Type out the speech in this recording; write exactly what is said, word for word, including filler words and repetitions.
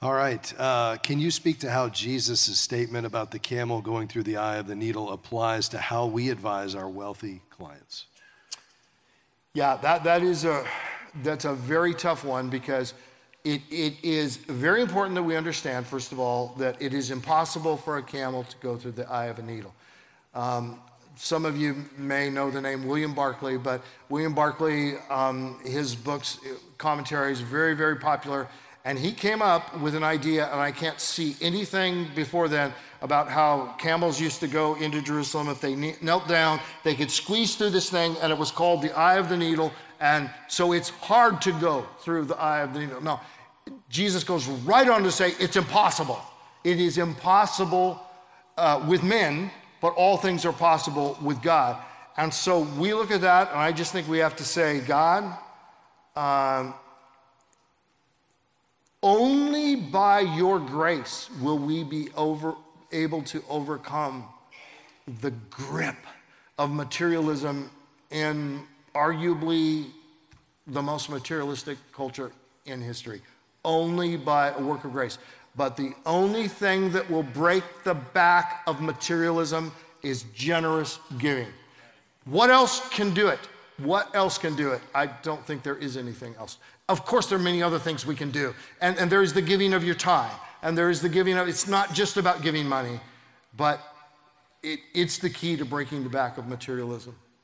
All right. Uh, can you speak to how Jesus' statement about the camel going through the eye of the needle applies to how we advise our wealthy clients? Yeah, that that is a that's a very tough one because it it is very important that we understand, first of all, that it is impossible for a camel to go through the eye of a needle. Um, some of you may know the name William Barclay, but William Barclay, um, his books, commentaries, very, very popular. And he came up with an idea, and I can't see anything before then, about how camels used to go into Jerusalem. If they knelt down, they could squeeze through this thing, and it was called the eye of the needle. And so it's hard to go through the eye of the needle. No, Jesus goes right on to say it's impossible. It is impossible uh, with men, but all things are possible with God. And so we look at that, and I just think we have to say, God, um, only by your grace will we be over, able to overcome the grip of materialism in arguably the most materialistic culture in history. Only by a work of grace. But the only thing that will break the back of materialism is generous giving. What else can do it? What else can do it? I don't think there is anything else. Of course, there are many other things we can do. And, and there is the giving of your time. And there is the giving of, it's not just about giving money, but it, it's the key to breaking the back of materialism.